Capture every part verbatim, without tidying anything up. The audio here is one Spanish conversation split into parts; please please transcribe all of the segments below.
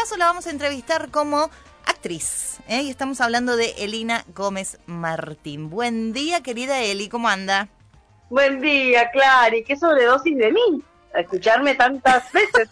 caso la vamos a entrevistar como actriz, ¿eh? Y estamos hablando de Elina Gómez Martín. Buen día, querida Eli, ¿cómo anda? Buen día, Clary. Qué sobredosis de mí, a escucharme tantas veces.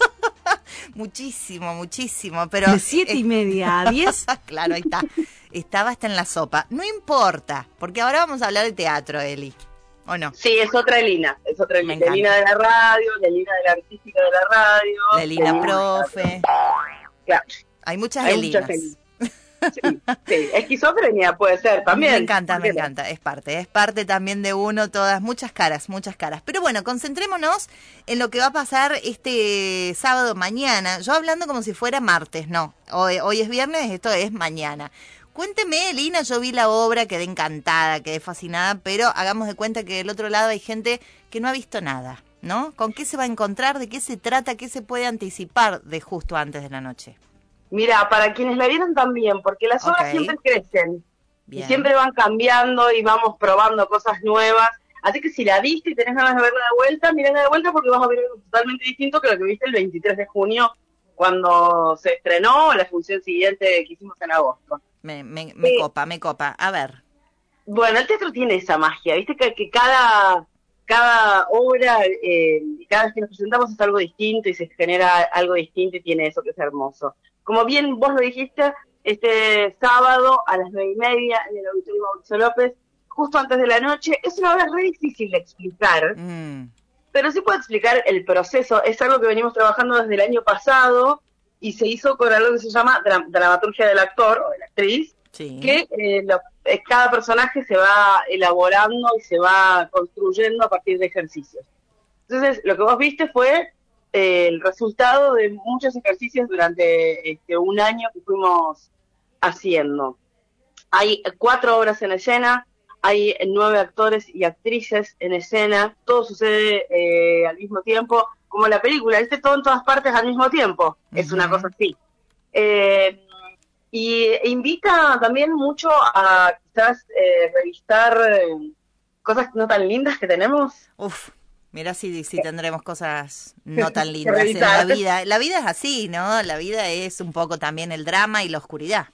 Muchísimo, muchísimo, pero... De siete y media a diez. Claro, ahí está. Estaba hasta en la sopa. No importa, porque ahora vamos a hablar de teatro, Eli. ¿O no? Sí, es otra Elina, es otra Me Elina. encanta. Elina de la radio, la Elina de la artística de la radio. La Elina profe. Claro, Hay muchas hay Elinas. muchas Elinas. Sí, sí, esquizofrenia puede ser también. Me encanta, me ¿Por qué no? encanta, es parte, es parte también de uno, todas, muchas caras, muchas caras. Pero bueno, concentrémonos en lo que va a pasar este sábado mañana. Yo hablando como si fuera martes, no, hoy, hoy es viernes, esto es mañana. Cuénteme, Elina, yo vi la obra, quedé encantada, quedé fascinada, pero hagamos de cuenta que del otro lado hay gente que no ha visto nada, ¿no? ¿Con qué se va a encontrar? ¿De qué se trata? ¿Qué se puede anticipar de justo antes de la noche? Mira, para quienes la vieron también, porque las obras Ok. siempre crecen. Bien. Y siempre van cambiando y vamos probando cosas nuevas. Así que si la viste y tenés ganas de verla de vuelta, mirala de vuelta porque vas a ver algo totalmente distinto que lo que viste el veintitrés de junio cuando se estrenó la función siguiente que hicimos en agosto. Me, me, me Sí. copa, me copa. A ver. Bueno, el teatro tiene esa magia, viste que, que cada, cada obra, eh, cada vez que nos presentamos es algo distinto y se genera algo distinto y tiene eso que es hermoso. Como bien vos lo dijiste, este sábado a las nueve y media en el Auditorio Mauricio López, justo antes de la noche, es una obra re difícil de explicar, Mm. pero sí puedo explicar el proceso. Es algo que venimos trabajando desde el año pasado y se hizo con algo que se llama dra- dramaturgia del actor o de la actriz, Sí. que eh, lo- eh, cada personaje se va elaborando y se va construyendo a partir de ejercicios. Entonces, lo que vos viste fue eh, el resultado de muchos ejercicios durante este, un año que fuimos haciendo. Hay cuatro obras en escena, hay nueve actores y actrices en escena, todo sucede eh, al mismo tiempo, como la película, ¿viste? Todo en todas partes al mismo tiempo, es una Ujú. cosa así. Eh, y invita también mucho a quizás eh, revistar eh, cosas no tan lindas que tenemos. Uf, mira si, si tendremos cosas no tan Que lindas en la revisar. vida. La vida es así, ¿no? La vida es un poco también el drama y la oscuridad.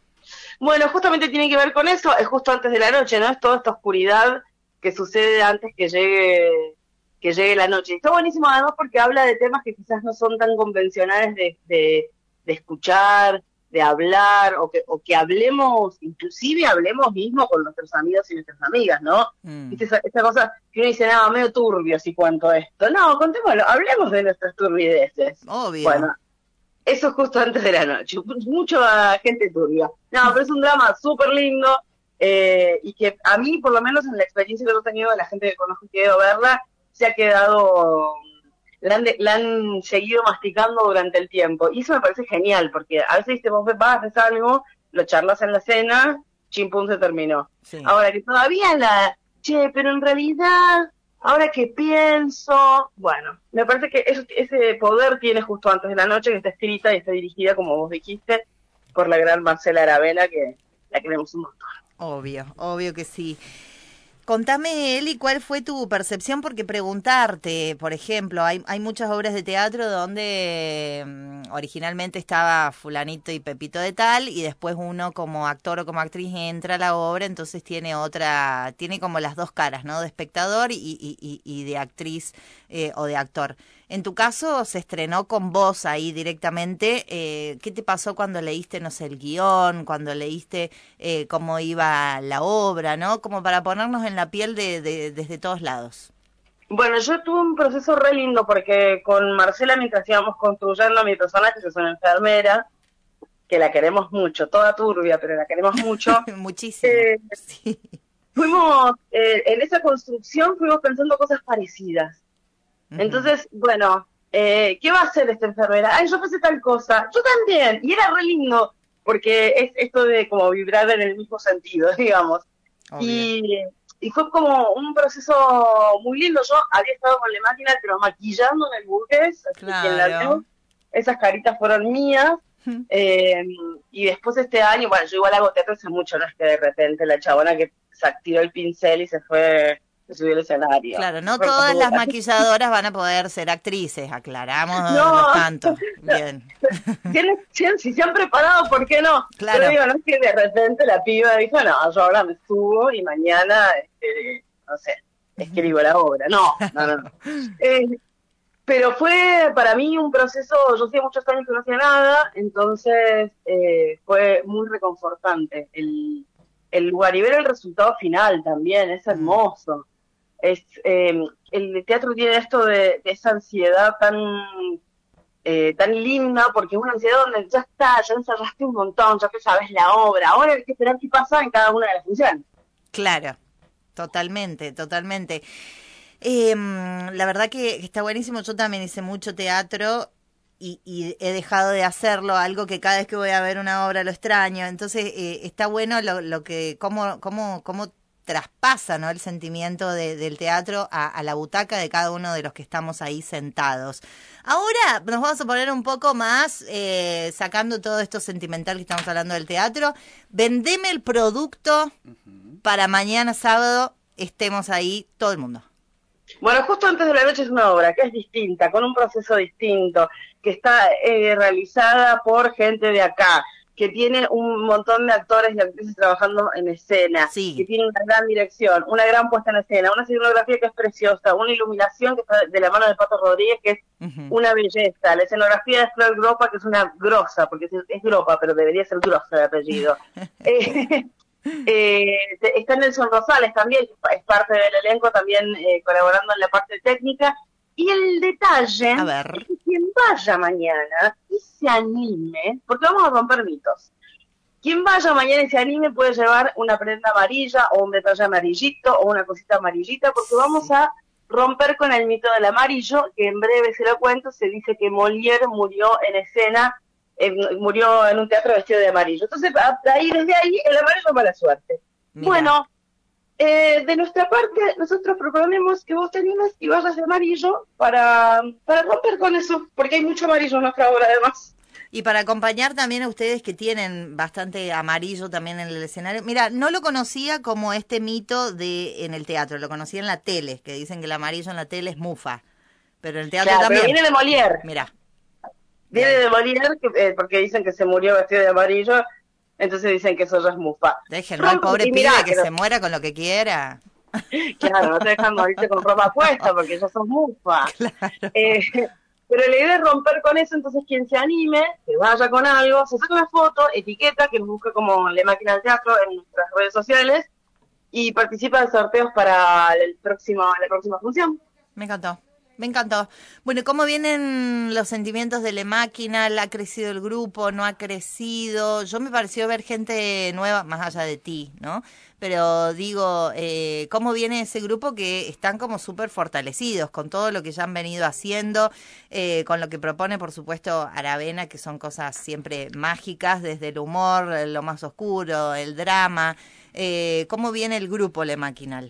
Bueno, justamente tiene que ver con eso, es justo antes de la noche, ¿no? Es toda esta oscuridad que sucede antes que llegue que llegue la noche. Y está buenísimo además porque habla de temas que quizás no son tan convencionales de, de, de escuchar, de hablar, o que, o que hablemos, inclusive hablemos mismo con nuestros amigos y nuestras amigas, ¿no? Mm. ¿Viste esa, esa cosa que uno dice, nada, medio turbio si cuento esto? No, contémoslo, hablemos de nuestras turbideces. Obvio. Bueno, eso es justo antes de la noche. Mucho a gente turbia. No, pero es un drama súper lindo eh, y que a mí, por lo menos en la experiencia que yo he tenido de la gente que conozco y que he ido a verla, se ha quedado, la han, de- la han seguido masticando durante el tiempo. Y eso me parece genial, porque a veces ¿viste? Vos vas, haces algo, lo charlas en la cena, chimpún, se terminó. Sí. Ahora que todavía la, che, pero en realidad... Ahora que pienso, bueno, me parece que eso, ese poder tiene justo antes de la noche, que está escrita y está dirigida, como vos dijiste, por la gran Marcela Aravena, que la queremos un montón. Obvio, obvio que sí. Contame, Eli, ¿cuál fue tu percepción? Porque preguntarte, por ejemplo, hay, hay muchas obras de teatro donde mm, originalmente estaba fulanito y pepito de tal, y después uno como actor o como actriz entra a la obra, entonces tiene otra, tiene como las dos caras, ¿no? De espectador y, y, y, y de actriz eh, o de actor. En tu caso se estrenó con vos ahí directamente. Eh, ¿Qué te pasó cuando leíste, no sé, el guión, cuando leíste eh, cómo iba la obra, ¿no? Como para ponernos en la piel de, de desde todos lados. Bueno, yo tuve un proceso re lindo porque con Marcela, mientras íbamos construyendo a mi personaje, que es una enfermera, que la queremos mucho, toda turbia, pero la queremos mucho, Muchísimo. eh, Sí. fuimos, eh, en esa construcción fuimos pensando cosas parecidas. Ujú. Entonces, bueno, eh, ¿qué va a hacer esta enfermera? Ay, yo pensé tal cosa, yo también, y era re lindo, porque es esto de como vibrar en el mismo sentido, digamos. Obvio. Y, y fue como un proceso muy lindo. Yo había estado con la máquina, pero maquillando en el burgués, así que quien la Claro. vio, esas caritas fueron mías. Eh, y después este año, bueno, yo igual hago teatro hace mucho, no es que de repente la chabona que se tiró el pincel y se fue se subió al escenario. Claro, no Fue todas como- las maquilladoras van a poder ser actrices, aclaramos No. los tantos. Bien. Tienen- si, si se han preparado, ¿por qué no? Claro. Pero digo, no es que de repente la piba dijo, no, yo ahora me subo y mañana, este, no sé, escribo la obra. No, no, no. no. Eh, pero fue para mí un proceso, yo hacía muchos años que no hacía nada, entonces eh, fue muy reconfortante el, el lugar y ver el resultado final también, es hermoso. Es, eh, el teatro tiene esto de, de esa ansiedad tan eh, tan linda, porque es una ansiedad donde ya está, ya ensayaste un montón, ya que sabes la obra, ahora hay que esperar qué pasa en cada una de las funciones. Claro, totalmente, totalmente. Eh, la verdad que está buenísimo, yo también hice mucho teatro y, y he dejado de hacerlo, algo que cada vez que voy a ver una obra lo extraño, entonces eh, está bueno lo, lo que, cómo, cómo, cómo traspasa, ¿no?, el sentimiento de, del teatro a, a la butaca de cada uno de los que estamos ahí sentados. Ahora nos vamos a poner un poco más, eh, sacando todo esto sentimental que estamos hablando del teatro, vendeme el producto uh-huh. para mañana sábado estemos ahí todo el mundo. Bueno, Justo antes de la noche es una obra que es distinta, con un proceso distinto, que está eh, realizada por gente de acá, que tiene un montón de actores y actrices trabajando en escena, sí. que tiene una gran dirección, una gran puesta en escena, una escenografía que es preciosa, una iluminación que está de la mano de Pato Rodríguez, que es uh-huh. una belleza, la escenografía de Flor Gropa, que es una grosa, porque es, es Gropa, pero debería ser grosa de apellido. eh, eh, está Nelson Rosales también, que es parte del elenco, también eh, colaborando en la parte técnica. Y el detalle a ver. es que quien vaya mañana y se anime, porque vamos a romper mitos. Quien vaya mañana y se anime puede llevar una prenda amarilla o un detalle amarillito o una cosita amarillita, porque vamos a romper con el mito del amarillo, que en breve se lo cuento. Se dice que Molière murió en escena, eh, murió en un teatro vestido de amarillo. Entonces, ahí, desde ahí, el amarillo es mala suerte. Mira. Bueno, Eh, de nuestra parte, nosotros proponemos que vos te animes y vayas de amarillo para, para romper con eso, porque hay mucho amarillo en nuestra obra además. Y para acompañar también a ustedes que tienen bastante amarillo también en el escenario. Mira, no lo conocía como este mito de en el teatro, lo conocía en la tele, que dicen que el amarillo en la tele es mufa, pero en el teatro claro, también. Pero viene de Molière. Mira. Viene de Molière que, eh, porque dicen que se murió vestido de amarillo. Entonces dicen que eso ya es mufa. Déjenlo al pobre pibe mirá, que pero... se muera con lo que quiera. Claro, no te dejan morirte con ropa puesta porque ya sos mufa. Claro. Eh, pero la idea es romper con eso, entonces quien se anime, que vaya con algo, se saca una foto, etiqueta, que nos busque como La Máquina del Teatro en nuestras redes sociales y participa de sorteos para el próximo, la próxima función. Me encantó. Me encantó. Bueno, ¿cómo vienen los sentimientos de La Máquina? ¿Ha crecido el grupo? ¿No ha crecido? Yo me pareció ver gente nueva, más allá de ti, ¿no? Pero digo, eh, ¿cómo viene ese grupo que están como súper fortalecidos con todo lo que ya han venido haciendo, eh, con lo que propone, por supuesto, Aravena, que son cosas siempre mágicas, desde el humor, lo más oscuro, el drama? Eh, ¿Cómo viene el grupo La Máquina?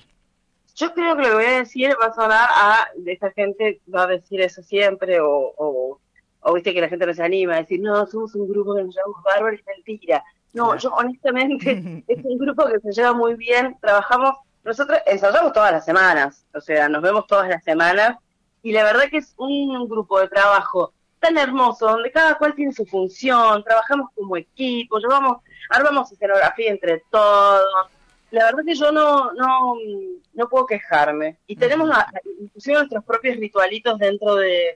Yo creo que lo que voy a decir va a sonar a, de esta gente va a decir eso siempre, o, o, o viste que la gente no se anima a decir, no, somos un grupo que nos llamamos bárbaros, es mentira. No, claro. Yo honestamente, es un grupo que se lleva muy bien, trabajamos, nosotros ensayamos todas las semanas, o sea, nos vemos todas las semanas, y la verdad que es un grupo de trabajo tan hermoso, donde cada cual tiene su función, trabajamos como equipo, llevamos, armamos escenografía entre todos. La verdad que yo no no no puedo quejarme. Y tenemos a, inclusive nuestros propios ritualitos dentro de,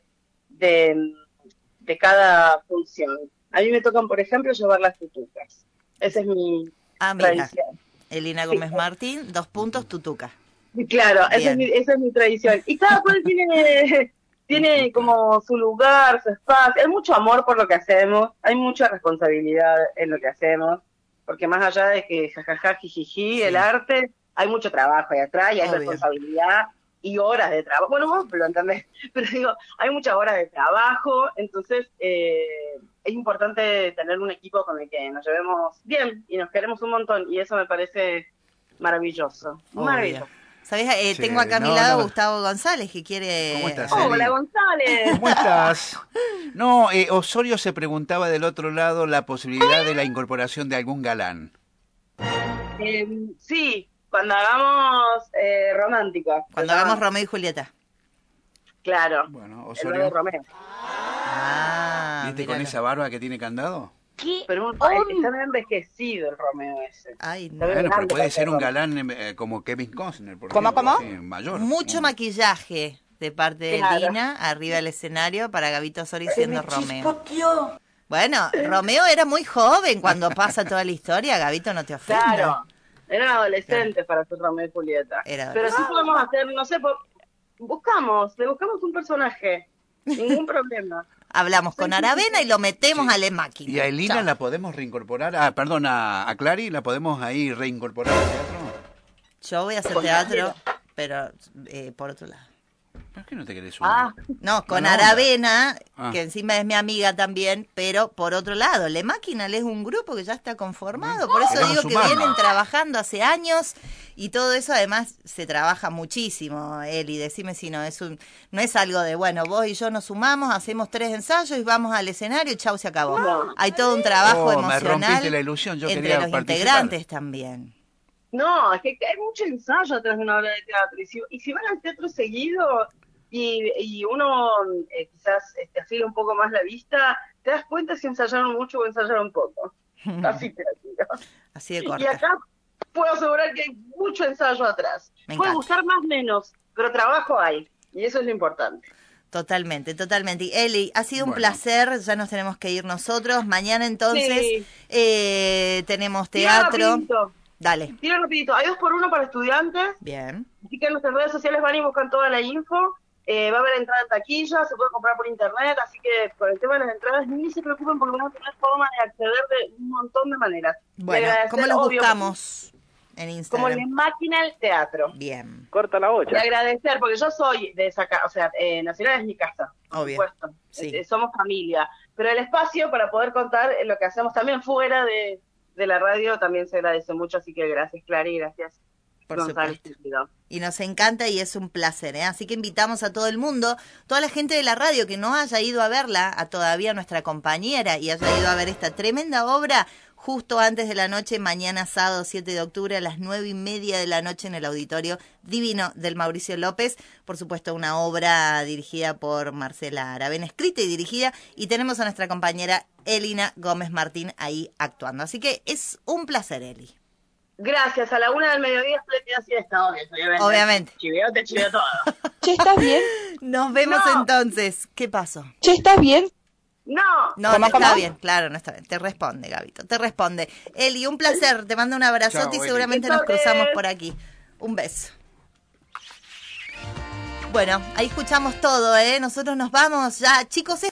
de, de cada función. A mí me tocan, por ejemplo, llevar las tutucas. Esa es mi ah, mira. tradición. Elina Gómez sí. Martín, dos puntos, tutuca. Claro, esa es, mi, esa es mi tradición. Y cada cual tiene, tiene como su lugar, su espacio. Hay mucho amor por lo que hacemos, hay mucha responsabilidad en lo que hacemos. Porque más allá de que jajaja, jijiji, sí. el arte, hay mucho trabajo ahí atrás y hay Obvio. responsabilidad y horas de trabajo. Bueno, vos lo entendés, pero digo, hay muchas horas de trabajo, entonces eh, es importante tener un equipo con el que nos llevemos bien y nos queremos un montón y eso me parece maravilloso, Obvio. maravilloso. ¿Sabés? Eh, sí, tengo acá a mi no, lado no. Gustavo González, que quiere... ¿Cómo estás, oh, Eli? Hola, González. ¿Cómo estás? No, eh, Osorio se preguntaba del otro lado la posibilidad de la incorporación de algún galán. Eh, sí, Cuando hagamos eh, romántico. Cuando ¿no? hagamos Romeo y Julieta. Claro. Bueno, El rey de Osorio, Romeo. Ah, ¿viste con míralo. esa barba que tiene candado? ¿Qué? Pero un, on- está bien envejecido el Romeo ese. Ay, no. Está bien Bueno, pero grande puede para ser un Romeo. galán eh, como Kevin Costner, por ¿Cómo, ejemplo, cómo? así, mayor. Mucho Un- maquillaje de parte de Claro. Lina arriba del escenario para Gabito Osorio siendo Romeo. Tío. Bueno, Romeo era muy joven cuando pasa toda la historia, Gabito, no te ofendas. Claro. Eran adolescentes para hacer Romeo y Julieta. Era Pero sí podemos hacer, no sé, po- buscamos, le buscamos un personaje. Ningún problema. Hablamos con Aravena y lo metemos Sí. a la máquina. ¿Y a Elina Chao. la podemos reincorporar? Ah, perdón, a, a Clary la podemos ahí reincorporar al teatro. Yo voy a hacer Con teatro, pero eh, por otro lado. ¿Por qué no te querés unir? Ah, No, con Buena onda. Aravena, Ah. que encima es mi amiga también, pero por otro lado, Le Máquina es un grupo que ya está conformado, por eso Queremos digo que sumarnos. vienen trabajando hace años y todo eso además se trabaja muchísimo, Eli, decime si no es un, no es algo de, bueno, vos y yo nos sumamos, hacemos tres ensayos y vamos al escenario y chau, se acabó. No. Hay todo un trabajo Oh, me emocional rompiste la ilusión, yo entre quería los participar. integrantes también. no, es que hay mucho ensayo atrás de una obra de teatro. Y si, y si van al teatro seguido y, y uno eh, quizás este, afila un poco más la vista, te das cuenta si ensayaron mucho o ensayaron poco. Así te lo digo. Así de Y corta. acá puedo asegurar que hay mucho ensayo atrás. Me Puede encanta. gustar más menos, pero trabajo hay. Y eso es lo importante. Totalmente, totalmente. Y Eli, ha sido un Bueno. placer, ya nos tenemos que ir nosotros. Mañana entonces Sí. eh, tenemos Tiro teatro. rapidito, Dale. tiro rapidito. Hay dos por uno para estudiantes. Bien. Así que en nuestras redes sociales van y buscan toda la info. Eh, va a haber entrada en taquilla, se puede comprar por internet, así que con el tema de las entradas ni se preocupen porque van a tener forma de acceder de un montón de maneras. Y Bueno, agradecer, ¿cómo los obvio, buscamos en Como Instagram? Le Máquina al Teatro. Bien, Corta la Y bocha. agradecer, porque yo soy de esa casa, o sea, eh, Nacional es mi casa, por Obvio, supuesto. sí. Eh, somos familia. Pero el espacio para poder contar eh, lo que hacemos también fuera de, de la radio también se agradece mucho, así que gracias Clara y gracias por González. supuesto. Querido. Y nos encanta y es un placer, ¿eh? Así que invitamos a todo el mundo, toda la gente de la radio que no haya ido a verla, a todavía nuestra compañera, y haya ido a ver esta tremenda obra justo antes de la noche, mañana sábado siete de octubre a las nueve y media de la noche en el Auditorio Divino del Mauricio López. Por supuesto, una obra dirigida por Marcela Aravena, escrita y dirigida, y tenemos a nuestra compañera Elina Gómez Martín ahí actuando. Así que es un placer, Eli. Gracias, a la una del mediodía estoy aquí así esta hora, obviamente. Obviamente. Chiveo, te chiveo todo. Che, ¿estás bien? Nos vemos No. entonces. ¿Qué pasó? Che, ¿estás bien? No, No, ¿Cómo, no está cómo? bien, claro, no está bien. Te responde, Gabito, te responde. Eli, un placer, te mando un abrazote Chao, y Eli. seguramente nos Besotes. cruzamos por aquí. Un beso. Bueno, ahí escuchamos todo, ¿eh? Nosotros nos vamos ya. Chicos,